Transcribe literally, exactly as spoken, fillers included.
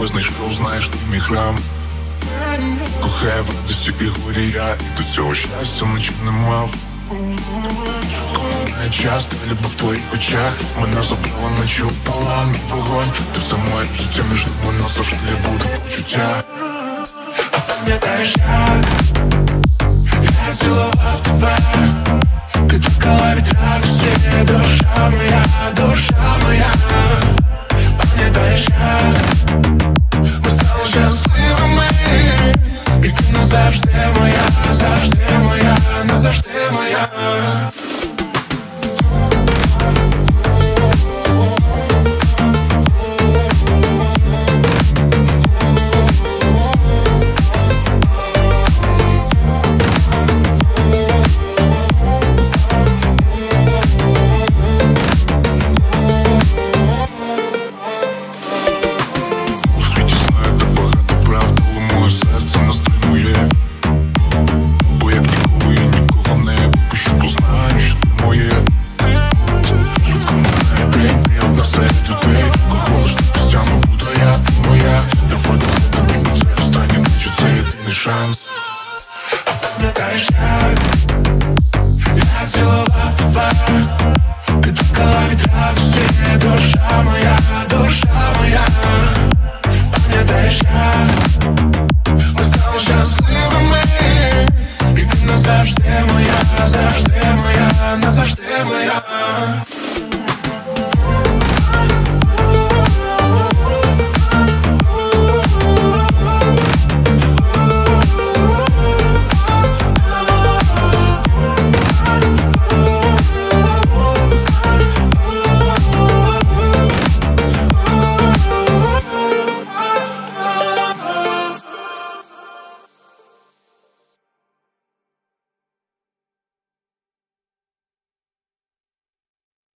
тебе знайшов, знаєш, ти мій храм. Кохаю в радості і горі я, і до цього щастя вночі не мав. Мене часто любов в твоїх очах, мене забрала наче опала мій вогонь. Ти все моє життя, між ними назавжди буде почуття. А пам'ятаєш як я цілував тебе, ти плакала від радості, душа моя, душа моя. Пам'ятаєш як ми стали щасливими, і ти назавжди моя, завжди моя, назавжди моя. Шанс. Пам'ятаєш як я цілував тебе, ти плакала від радості, душа моя, душа моя. Пам'ятаєш як ми стали щасливими, і ти назавжди моя, завжди моя, назавжди моя.